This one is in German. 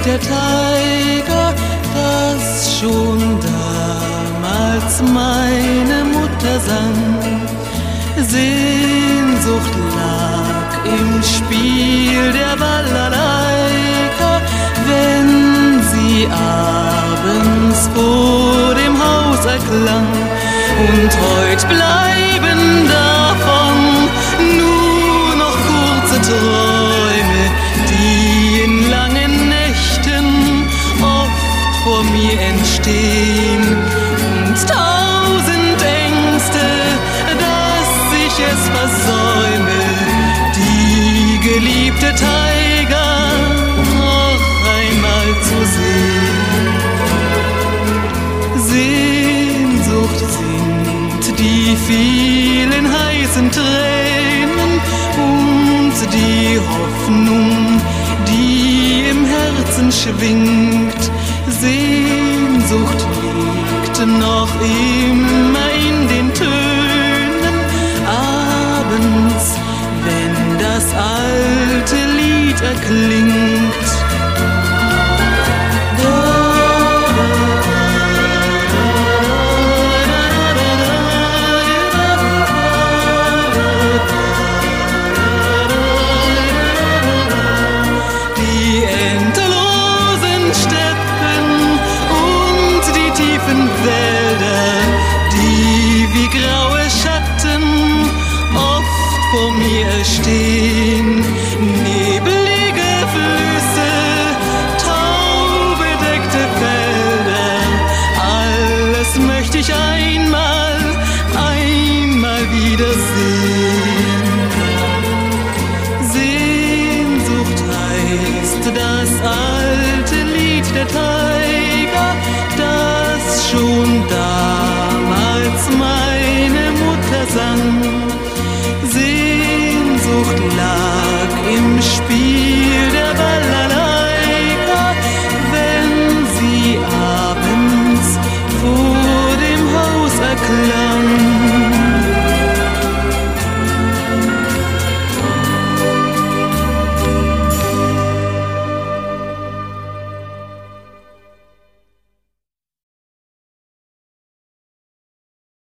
der Tiger, das schon damals meine Mutter sang. Sehnsucht lag im Spiel der Balalaika, wenn sie abends vor dem Haus erklang. Und heut bleiben davon nur noch kurze Träume, die in langen Nächten oft vor mir entstehen. Und tausend Ängste, dass ich es versäume, die geliebte Tiger noch einmal zu sehen. Sehnsucht sind die vielen heißen Tränen und die Hoffnung, die im Herzen schwingt. Sehnsucht liegt noch immer in den Tönen. Abends, wenn das alte Lied erklingt,